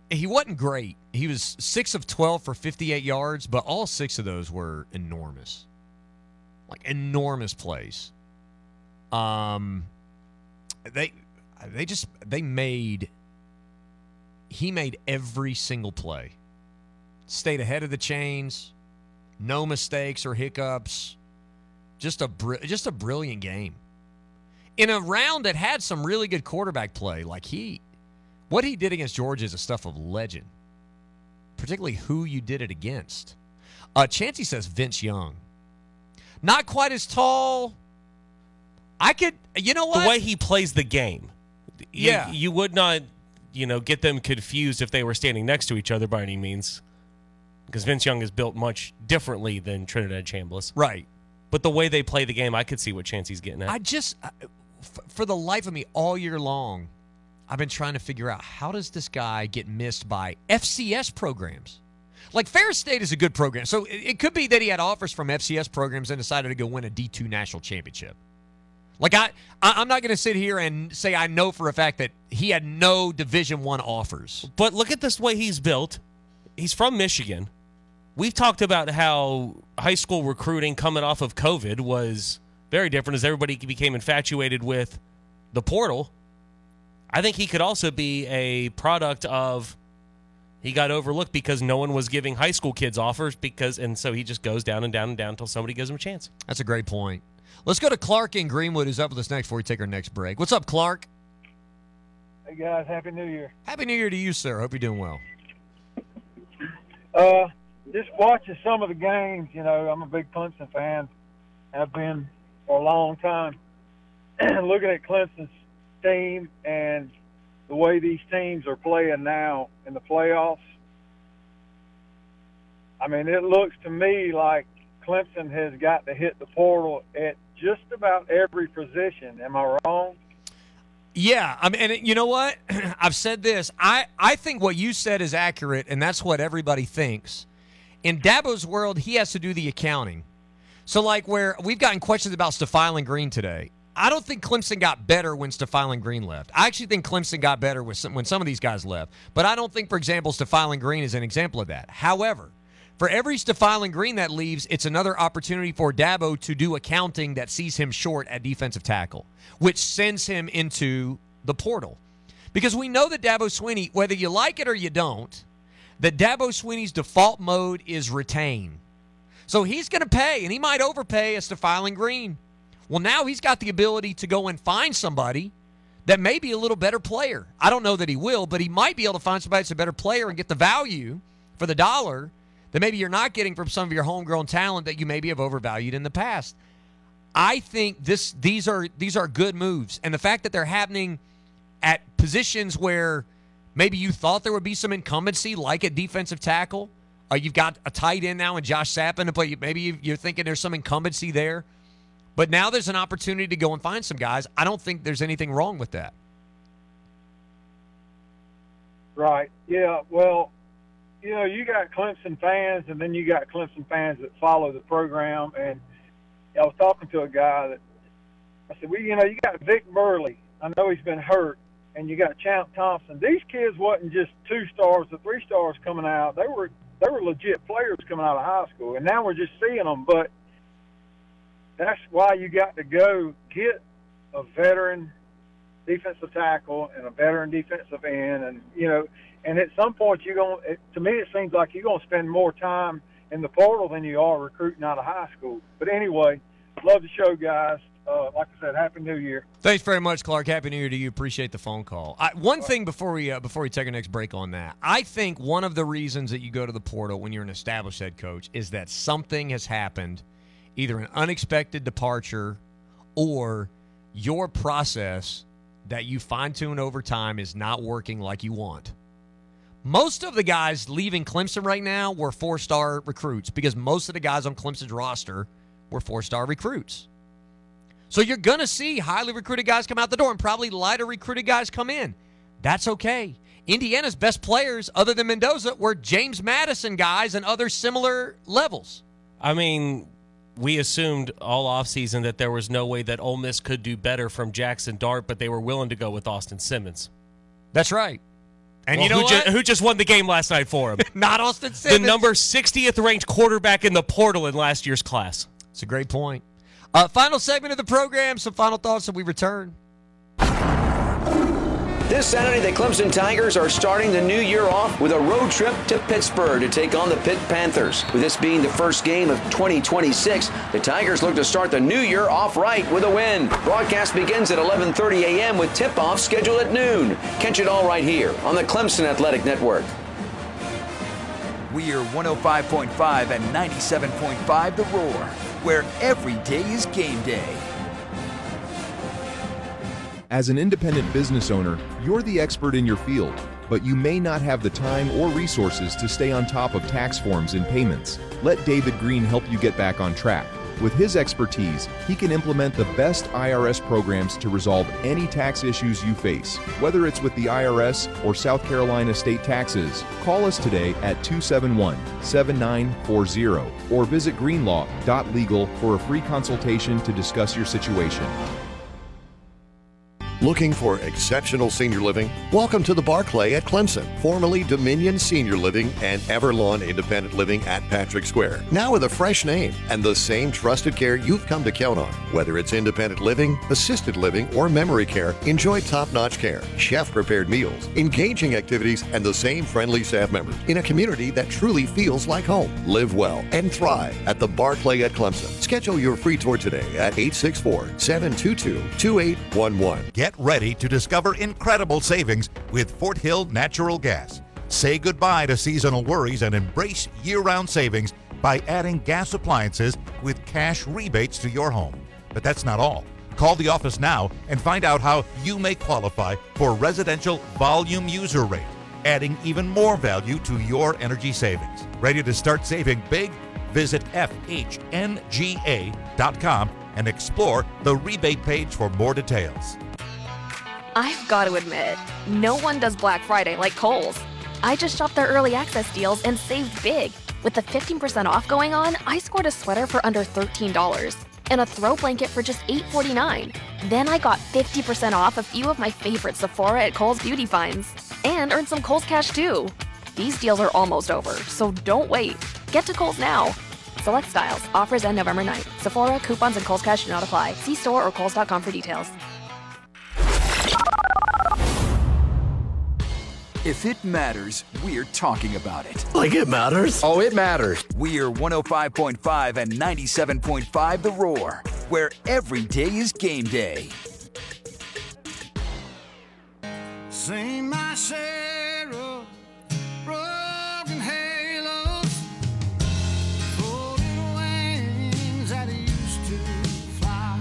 he wasn't great. He was six of twelve for fifty-eight yards, but all six of those were enormous. Like, enormous plays. Um, they they just, they made, he made every single play. Stayed ahead of the chains. No mistakes or hiccups. Just a br- just a brilliant game. In a round that had some really good quarterback play, like he, what he did against Georgia is a stuff of legend. Particularly who you did it against. Uh, Chancey says Vince Young. Not quite as tall. I could, you know what? The way he plays the game. You, Yeah. You would not, you know, get them confused if they were standing next to each other by any means. Because Vince Young is built much differently than Trinidad Chambliss. Right. But the way they play the game, I could see what Chancey's getting at. I just, uh, f- for the life of me, all year long, I've been trying to figure out how does this guy get missed by F C S programs? Like, Ferris State is a good program. So it, it could be that he had offers from F C S programs and decided to go win a D two national championship. Like, I, I I'm not going to sit here and say I know for a fact that he had no Division One offers. But look at this way he's built. He's from Michigan. We've talked about how high school recruiting coming off of COVID was very different as everybody became infatuated with the portal. I think he could also be a product of he got overlooked because no one was giving high school kids offers because, and so he just goes down and down and down until somebody gives him a chance. That's a great point. Let's go to Clark in Greenwood, who's up with us next before we take our next break. What's up, Clark? Hey, guys. Happy New Year. Happy New Year to you, sir. Hope you're doing well. Uh, just watching some of the games, you know, I'm a big Clemson fan. I've been for a long time. Looking at Clemson's team and the way these teams are playing now in the playoffs, I mean, it looks to me like Clemson has got to hit the portal at just about every position. Am I wrong? Yeah, I mean, and you know what? I've said this. I, I think what you said is accurate, and that's what everybody thinks. In Dabo's world, he has to do the accounting. So, like, where we've gotten questions about Stefan Green today, I don't think Clemson got better when Stefan Green left. I actually think Clemson got better with some, when some of these guys left. But I don't think, for example, Stefan Green is an example of that. However, for every Stefan Green that leaves, it's another opportunity for Dabo to do accounting that sees him short at defensive tackle, which sends him into the portal. Because we know that Dabo Swinney, whether you like it or you don't, that Dabo Swinney's default mode is retain. So he's going to pay, and he might overpay a Stefan Green. Well, now he's got the ability to go and find somebody that may be a little better player. I don't know that he will, but he might be able to find somebody that's a better player and get the value for the dollar that maybe you're not getting from some of your homegrown talent that you maybe have overvalued in the past. I think this these are these are good moves. And the fact that they're happening at positions where maybe you thought there would be some incumbency, like a defensive tackle. Uh, you've got a tight end now in Josh Sappin to play. Maybe you're thinking there's some incumbency there. But now there's an opportunity to go and find some guys. I don't think there's anything wrong with that. Right. Yeah, well, you know, you got Clemson fans, and then you got Clemson fans that follow the program. And I was talking to a guy that I said, well, you know, you got Vic Burley. I know he's been hurt. And you got Champ Thompson. These kids wasn't just two stars or three stars coming out. They were they were legit players coming out of high school. And now we're just seeing them. But that's why you got to go get a veteran defensive tackle and a veteran defensive end. And, you know, and at some point, you're going to, to me, it seems like you're going to spend more time in the portal than you are recruiting out of high school. But anyway, love the show, guys. Uh, like I said, Happy New Year. Thanks very much, Clark. Happy New Year to you. Appreciate the phone call. I, one thing before we uh, before we take our next break on that, I think one of the reasons that you go to the portal when you're an established head coach is that something has happened, either an unexpected departure or your process that you fine-tune over time is not working like you want. Most of the guys leaving Clemson right now were four-star recruits because most of the guys on Clemson's roster were four-star recruits. So you're going to see highly recruited guys come out the door and probably lighter recruited guys come in. That's okay. Indiana's best players, other than Mendoza, were James Madison guys and other similar levels. I mean, we assumed all offseason that there was no way that Ole Miss could do better from Jackson Dart, but they were willing to go with Austin Simmons. That's right. And Well, you know who, what? ju- who just won the game last night for him? Not Austin The Simmons. number sixtieth ranked quarterback in the portal in last year's class. It's a great point. Uh, final segment of the program. Some final thoughts as we return. This Saturday, the Clemson Tigers are starting the new year off with a road trip to Pittsburgh to take on the Pitt Panthers. With this being the first game of twenty twenty-six, the Tigers look to start the new year off right with a win. Broadcast begins at eleven thirty a.m. with tip-off scheduled at noon. Catch it all right here on the Clemson Athletic Network. We're one oh five point five and ninety-seven point five The Roar, where every day is game day. As an independent business owner, you're the expert in your field, but you may not have the time or resources to stay on top of tax forms and payments. Let David Green help you get back on track. With his expertise, he can implement the best I R S programs to resolve any tax issues you face. Whether it's with the I R S or South Carolina state taxes, call us today at two seven one, seven nine four zero or visit greenlaw dot legal for a free consultation to discuss your situation. Looking for exceptional senior living? Welcome to the Barclay at Clemson, formerly Dominion Senior Living and Everlawn Independent Living at Patrick Square. Now with a fresh name and the same trusted care you've come to count on. Whether it's independent living, assisted living, or memory care, enjoy top-notch care, chef-prepared meals, engaging activities, and the same friendly staff members in a community that truly feels like home. Live well and thrive at the Barclay at Clemson. Schedule your free tour today at eight six four, seven two two, two eight one one. Get ready to discover incredible savings with Fort Hill Natural Gas. Say goodbye to seasonal worries and embrace year-round savings by adding gas appliances with cash rebates to your home. But that's not all. Call the office now and find out how you may qualify for residential volume user rate, adding even more value to your energy savings. Ready to start saving big? Visit F H N G A dot com and explore the rebate page for more details. I've got to admit, no one does Black Friday like Kohl's. I just shopped their early access deals and saved big. With the fifteen percent off going on, I scored a sweater for under thirteen dollars and a throw blanket for just eight forty-nine. Then I got fifty percent off a few of my favorite Sephora at Kohl's Beauty Finds and earned some Kohl's Cash too. These deals are almost over, so don't wait. Get to Kohl's now. Select styles. Offers end November ninth. Sephora, coupons, and Kohl's Cash do not apply. See store or kohls dot com for details. If it matters, we're talking about it. Like it matters? Oh, it matters. We're one oh five point five and ninety-seven point five The Roar, where every day is game day. Sing my share of broken halos, folding wings that used to fly.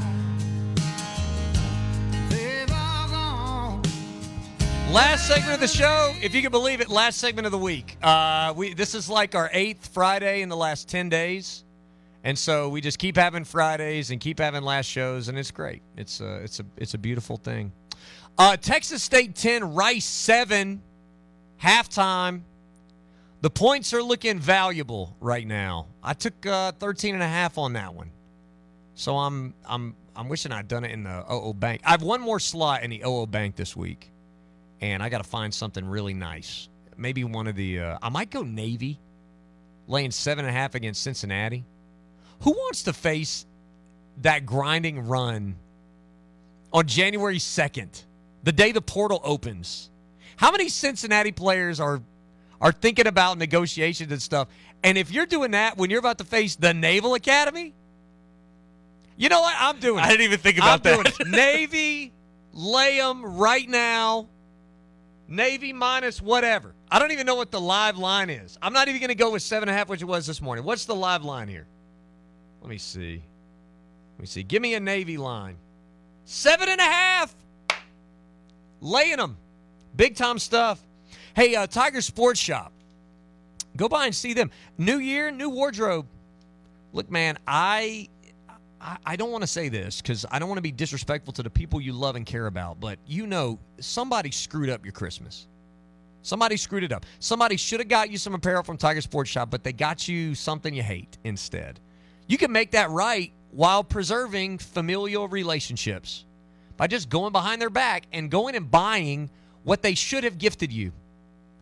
They've all gone. Last segment of the show, if you can believe it, last segment of the week. Uh, we this is like our eighth Friday in the last ten days, and so we just keep having Fridays and keep having last shows, and it's great. It's a it's a it's a beautiful thing. Uh, Texas State ten, Rice seven, halftime. The points are looking valuable right now. I took uh, thirteen and a half on that one, so I'm I'm I'm wishing I'd done it in the O O Bank. I have one more slot in the O O Bank this week. And I got to find something really nice. Maybe one of the uh, – I might go Navy, laying seven and a half against Cincinnati. Who wants to face that grinding run on January second, the day the portal opens? How many Cincinnati players are are thinking about negotiations and stuff? And if you're doing that when you're about to face the Naval Academy, you know what? I'm doing it. I didn't even think about I'm that. Doing it. Navy, lay them right now. Navy minus whatever. I don't even know what the live line is. I'm not even going to go with seven and a half, which it was this morning. What's the live line here? Let me see. Let me see. Give me a Navy line. Seven and a half. Laying them. Big time stuff. Hey, uh, Tiger Sports Shop. Go by and see them. New year, new wardrobe. Look, man, I... I, I don't want to say this because I don't want to be disrespectful to the people you love and care about, but you know somebody screwed up your Christmas. Somebody screwed it up. Somebody should have got you some apparel from Tiger Sports Shop, but they got you something you hate instead. You can make that right while preserving familial relationships by just going behind their back and going and buying what they should have gifted you.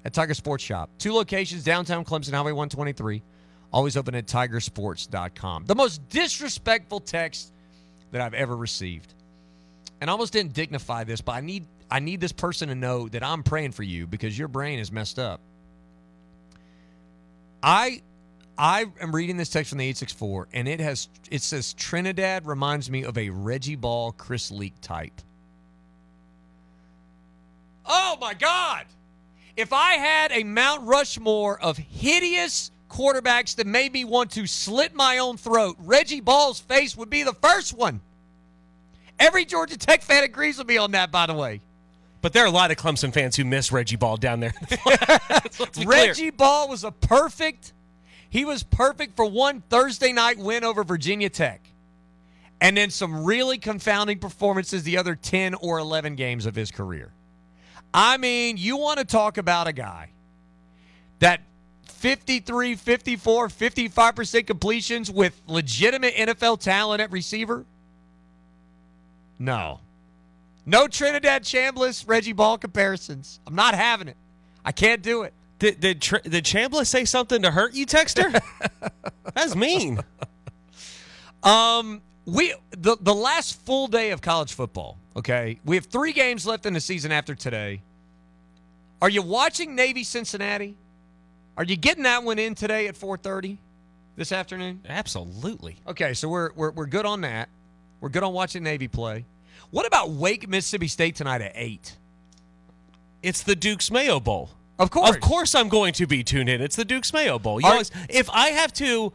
at Tiger Sports Shop. Two locations, downtown Clemson, Highway one twenty-three. Always open at tiger sports dot com. The most disrespectful text that I've ever received. And I almost didn't dignify this, but I need I need this person to know that I'm praying for you because your brain is messed up. I I am reading this text from the eight six four, and it has it says Trinidad reminds me of a Reggie Ball, Chris Leak type. Oh, my God. If I had a Mount Rushmore of hideous quarterbacks that made me want to slit my own throat, Reggie Ball's face would be the first one. Every Georgia Tech fan agrees with me on that, by the way. But there are a lot of Clemson fans who miss Reggie Ball down there. Reggie Ball was a perfect, he was perfect for one Thursday night win over Virginia Tech. And then some really confounding performances the other ten or eleven games of his career. I mean, you want to talk about a guy that fifty-three, fifty-four, fifty-five percent completions with legitimate N F L talent at receiver? No. No Trinidad Chambliss, Reggie Ball comparisons. I'm not having it. I can't do it. Did did, did Chambliss say something to hurt you, Texter? That's mean. Um, we the the last full day of college football. Okay, we have three games left in the season after today. Are you watching Navy Cincinnati? Are you getting that one in today at four thirty this afternoon? Absolutely. Okay, so we're we're we're good on that. We're good on watching Navy play. What about Wake, Mississippi State tonight at eight? It's the Duke's Mayo Bowl. Of course. Of course I'm going to be tuned in. It's the Duke's Mayo Bowl. You Are- always, if I have to,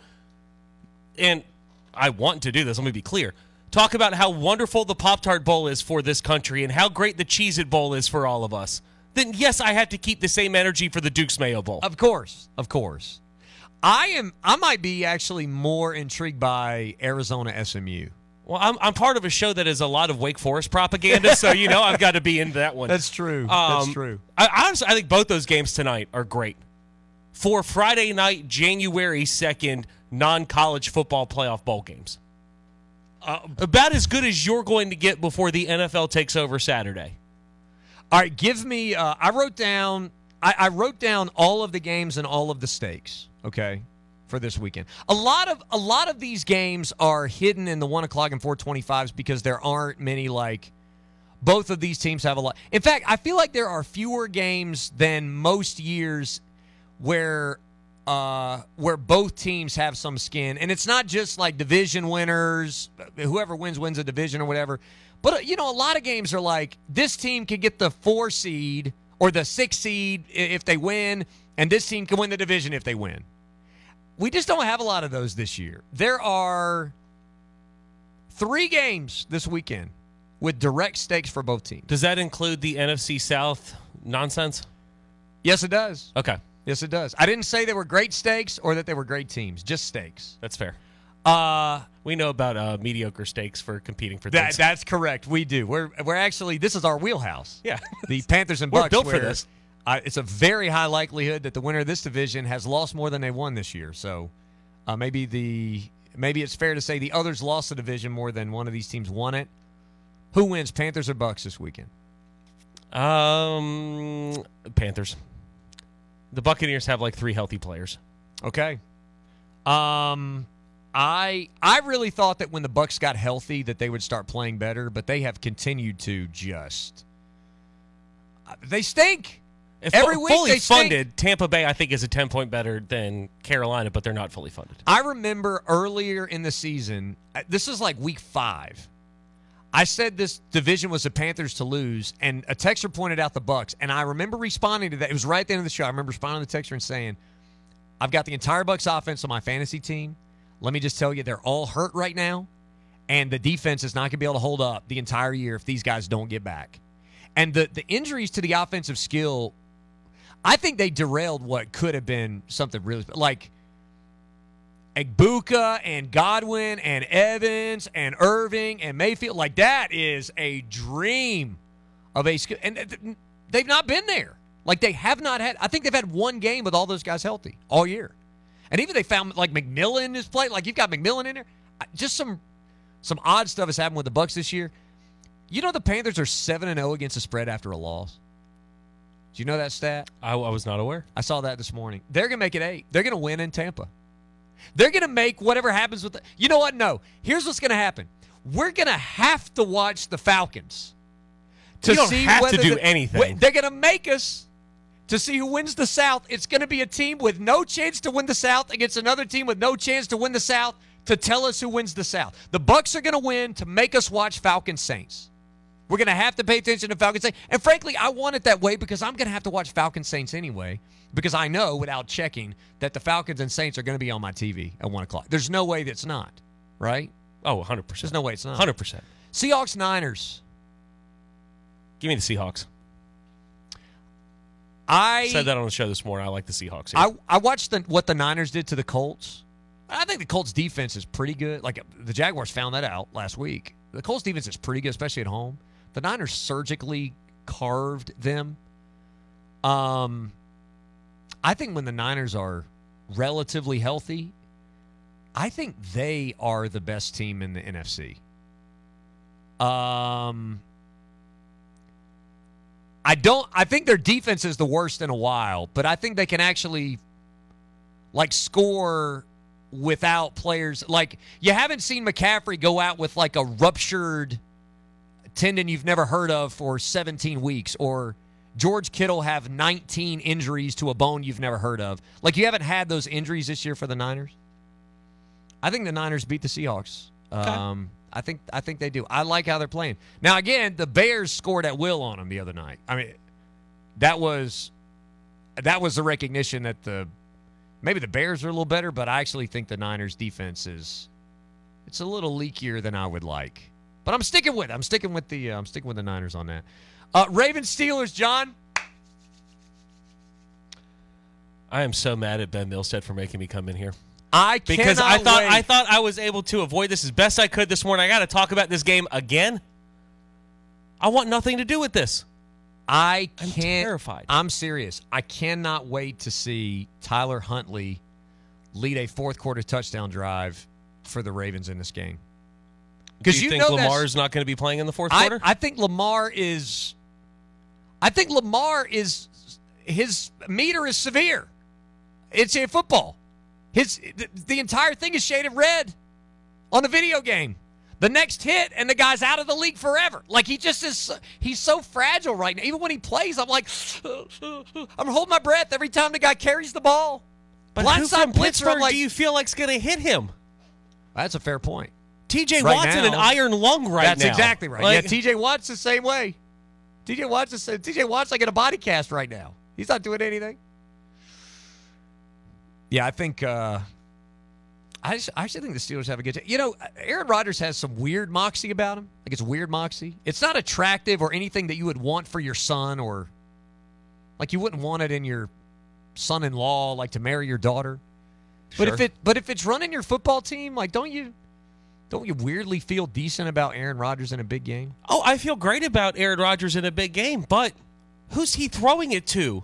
and I want to do this, let me be clear, talk about how wonderful the Pop-Tart Bowl is for this country and how great the Cheez-It Bowl is for all of us, then yes, I have to keep the same energy for the Duke's Mayo Bowl. Of course. Of course. I am. I might be actually more intrigued by Arizona S M U. Well, I'm I'm part of a show that is a lot of Wake Forest propaganda, so you know I've got to be into that one. That's true. Um, That's true. I, honestly, I think both those games tonight are great. For Friday night, January second, non-college football playoff bowl games. Uh, about as good as you're going to get before the N F L takes over Saturday. All right, give me. Uh, I wrote down. I, I wrote down all of the games and all of the stakes. Okay, for this weekend. A lot of a lot of these games are hidden in the one o'clock and four twenty-fives because there aren't many. Like both of these teams have a lot. In fact, I feel like there are fewer games than most years where uh, where both teams have some skin, and it's not just like division winners. Whoever wins wins a division or whatever. But you know, a lot of games are like this team could get the four seed or the six seed if they win, and this team can win the division if they win. We just don't have a lot of those this year. There are three games this weekend with direct stakes for both teams. Does that include the N F C South nonsense? Yes, it does. Okay. Yes, it does. I didn't say they were great stakes or that they were great teams, just stakes. That's fair. Uh, we know about uh, mediocre stakes for competing for that, things. That's correct. We do. We're we're actually, this is our wheelhouse. Yeah. The Panthers and We're Bucks. built for where, this. Uh, it's a very high likelihood that the winner of this division has lost more than they won this year. So uh, maybe the maybe it's fair to say the others lost the division more than one of these teams won it. Who wins, Panthers or Bucks this weekend? Um, Panthers. The Buccaneers have like three healthy players. Okay. Um, I I really thought that when the Bucks got healthy that they would start playing better, but they have continued to just uh, they stink. If Every fu- week fully they stink. funded, Tampa Bay I think is a ten point better than Carolina, but they're not fully funded. I remember earlier in the season, uh, this is like week five. I said this division was the Panthers to lose, and a texter pointed out the Bucks, and I remember responding to that. It was right at the end of the show. I remember responding to the texter and saying, I've got the entire Bucks offense on my fantasy team. Let me just tell you, they're all hurt right now, and the defense is not going to be able to hold up the entire year if these guys don't get back. And the, the injuries to the offensive skill, I think they derailed what could have been something really – like Egbuka and Godwin and Evans and Irving and Mayfield. Like, that is a dream of a – and they've not been there. Like, they have not had – I think they've had one game with all those guys healthy all year. And even they found, like, McMillan is playing. Like, you've got McMillan in there. Just some some odd stuff has happened with the Bucs this year. You know the Panthers are seven and oh against the spread after a loss? Do you know that stat? I, I was not aware. I saw that this morning. They're going to make it eight. They're going to win in Tampa. They're going to make whatever happens with the, you know what? No. Here's what's going to happen. We're going to have to watch the Falcons to you don't see have whether to do the, anything. They're going to make us to see who wins the South. It's going to be a team with no chance to win the South against another team with no chance to win the South to tell us who wins the South. The Bucs are going to win to make us watch Falcons Saints. We're going to have to pay attention to Falcons Saints. And frankly, I want it that way because I'm going to have to watch Falcons Saints anyway because I know without checking that the Falcons and Saints are going to be on my T V at one o'clock. There's no way that's not, right? Oh, one hundred percent. There's no way it's not. one hundred percent. Seahawks Niners. Give me the Seahawks. I said that on the show this morning. I like the Seahawks. I, I watched the, what the Niners did to the Colts. I think the Colts defense is pretty good. Like the Jaguars found that out last week. The Colts defense is pretty good, especially at home. The Niners surgically carved them. Um, I think when the Niners are relatively healthy, I think they are the best team in the N F C. Um, I don't. I think their defense is the worst in a while, but I think they can actually like score without players. Like you haven't seen McCaffrey go out with like a ruptured tendon you've never heard of for seventeen weeks, or George Kittle have nineteen injuries to a bone you've never heard of. Like you haven't had those injuries this year for the Niners. I think the Niners beat the Seahawks. Okay. Um, I think I think they do. I like how they're playing. Now again, the Bears scored at will on them the other night. I mean, that was that was the recognition that the maybe the Bears are a little better, but I actually think the Niners defense is it's a little leakier than I would like. But I'm sticking with it. I'm sticking with the uh, I'm sticking with the Niners on that. Uh, Ravens Steelers, John. I am so mad at Ben Milstead for making me come in here. I because cannot I thought wait. I thought I was able to avoid this as best I could this morning. I got to talk about this game again. I want nothing to do with this. I I'm can't. terrified. I'm serious. I cannot wait to see Tyler Huntley lead a fourth quarter touchdown drive for the Ravens in this game. Do Because you, you think know that's- Lamar's not going to be playing in the fourth I, quarter? I think Lamar is. I think Lamar is. His meter is severe. It's a football. His the, the entire thing is shaded red on the video game. The next hit, and the guy's out of the league forever. Like, he just is, he's so fragile right now. Even when he plays, I'm like, I'm holding my breath every time the guy carries the ball. but Blindside who from blitzer, Pittsburgh I'm like, do you feel like's going to hit him? That's a fair point. T J Right Watt's in an now, iron lung right That's now. exactly right. Like- yeah, T J Watt's the same way. T J Watt's the same. T J Watt's like in a body cast right now. He's not doing anything. Yeah, I think. Uh, I, just, I actually think the Steelers have a good team. You know, Aaron Rodgers has some weird moxie about him. Like, it's weird moxie. It's not attractive or anything that you would want for your son, or like you wouldn't want it in your son-in-law, like to marry your daughter. But Sure. if it, but if it's running your football team, like, don't you, don't you weirdly feel decent about Aaron Rodgers in a big game? Oh, I feel great about Aaron Rodgers in a big game, but who's he throwing it to?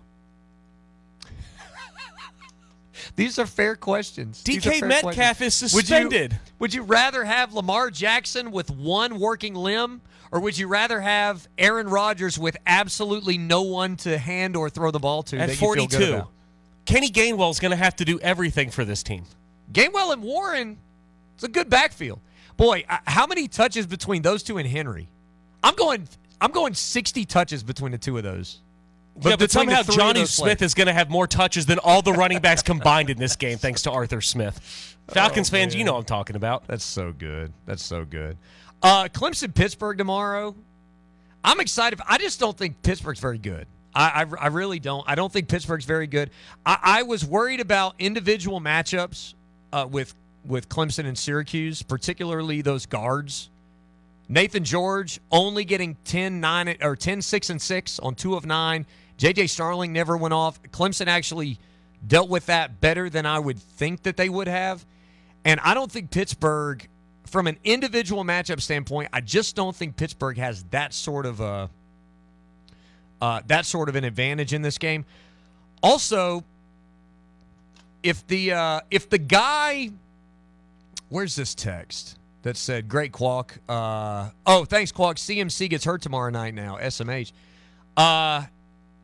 These are fair questions. D These are K fair Metcalf questions. is Would you- suspended. Would you rather have Lamar Jackson with one working limb, or would you rather have Aaron Rodgers with absolutely no one to hand or throw the ball to At that you feel good forty-two, about? Kenny Gainwell's going to have to do everything for this team. Gainwell and Warren, it's a good backfield. Boy, uh, how many touches between those two and Henry? I'm going. I'm going sixty touches between the two of those. But, yeah, but between the somehow three of Johnny those Smith plays. is going to have more touches than all the running backs combined in this game, thanks to Arthur Smith. Falcons Oh, fans, man. you know what I'm talking about. That's so good. That's so good. Uh, Clemson, Pittsburgh tomorrow. I'm excited. I just don't think Pittsburgh's very good. I, I, I really don't. I don't think Pittsburgh's very good. I, I was worried about individual matchups uh, with with Clemson and Syracuse, particularly those guards. Nathan George only getting ten, nine, or ten, six, and six on two of nine. J J Starling never went off. Clemson actually dealt with that better than I would think that they would have. And I don't think Pittsburgh, from an individual matchup standpoint, I just don't think Pittsburgh has that sort of a uh, that sort of an advantage in this game. Also, if the uh, if the guy, where's this text that said, "Great Qualk"? Uh, oh, thanks, Qualk. C M C gets hurt tomorrow night now. S M H. Uh,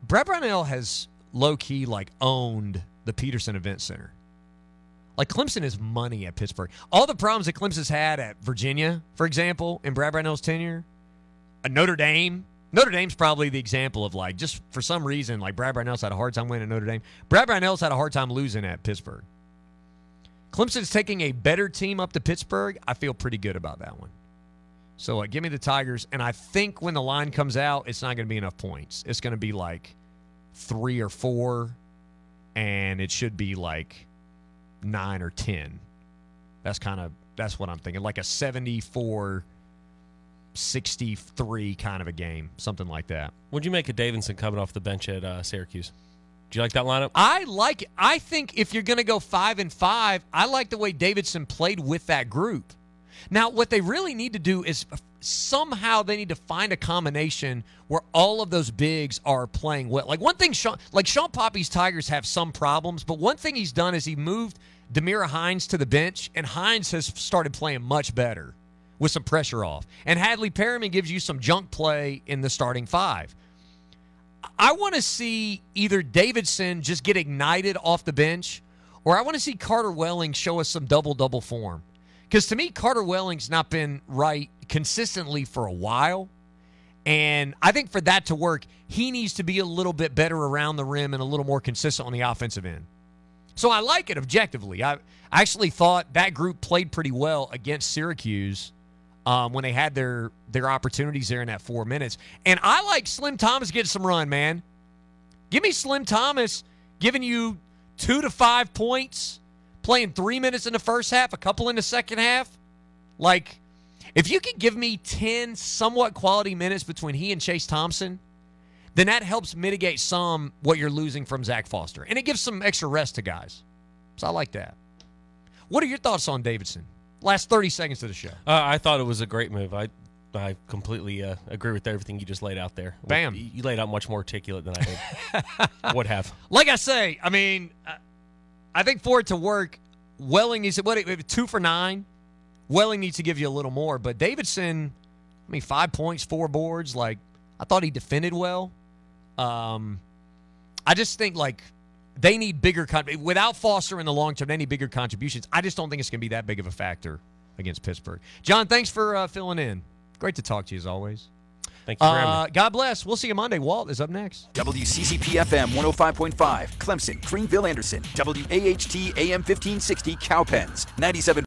Brad Brownell has low-key, like, owned the Peterson Event Center. Like, Clemson is money at Pittsburgh. All the problems that Clemson's had at Virginia, for example, in Brad Brownell's tenure, uh, Notre Dame, Notre Dame's probably the example of, like, just for some reason, like, Brad Brownell's had a hard time winning at Notre Dame. Brad Brownell's had a hard time losing at Pittsburgh. Clemson's taking a better team up to Pittsburgh. I feel pretty good about that one. So uh, give me the Tigers, and I think when the line comes out, it's not going to be enough points. It's going to be like three or four, and it should be like nine or ten. That's kind of that's what I'm thinking, like a seventy-four sixty-three kind of a game, something like that. What'd you make of Davidson coming off the bench at uh, Syracuse? Do you like that lineup? I like it. I think if you're going to go five and five, I like the way Davidson played with that group. Now, what they really need to do is somehow they need to find a combination where all of those bigs are playing well. Like one thing, Sean, like Sean Poppy's Tigers have some problems, but one thing he's done is he moved Demira Hines to the bench, and Hines has started playing much better with some pressure off. And Hadley Perryman gives you some junk play in the starting five. I want to see either Davidson just get ignited off the bench, or I want to see Carter Welling show us some double-double form. Because to me, Carter Welling's not been right consistently for a while. And I think for that to work, he needs to be a little bit better around the rim and a little more consistent on the offensive end. So I like it objectively. I actually thought that group played pretty well against Syracuse um, when they had their, their opportunities there in that four minutes. And I like Slim Thomas getting some run, man. Give me Slim Thomas giving you two to five points, playing three minutes in the first half, a couple in the second half. Like, if you could give me ten somewhat quality minutes between he and Chase Thompson, then that helps mitigate some what you're losing from Zach Foster. And it gives some extra rest to guys. So I like that. What are your thoughts on Davidson? Last thirty seconds of the show. Uh, I thought it was a great move. I I completely uh, agree with everything you just laid out there. Bam. You, you laid out much more articulate than I did. Would have. Like I say, I mean, I think for it to work, Welling needs to, what, two for nine? Welling needs to give you a little more. But Davidson, I mean, five points, four boards. Like, I thought he defended well. Um, I just think, like, they need bigger – without Foster in the long term, they need bigger contributions. I just don't think it's going to be that big of a factor against Pittsburgh. John, thanks for uh, filling in. Great to talk to you as always. Thank you for having uh, me. God bless. We'll see you Monday. Walt is up next. W C C P F M one oh five point five, Clemson, Greenville, Anderson. W A H T A M fifteen sixty, Cowpens, ninety-seven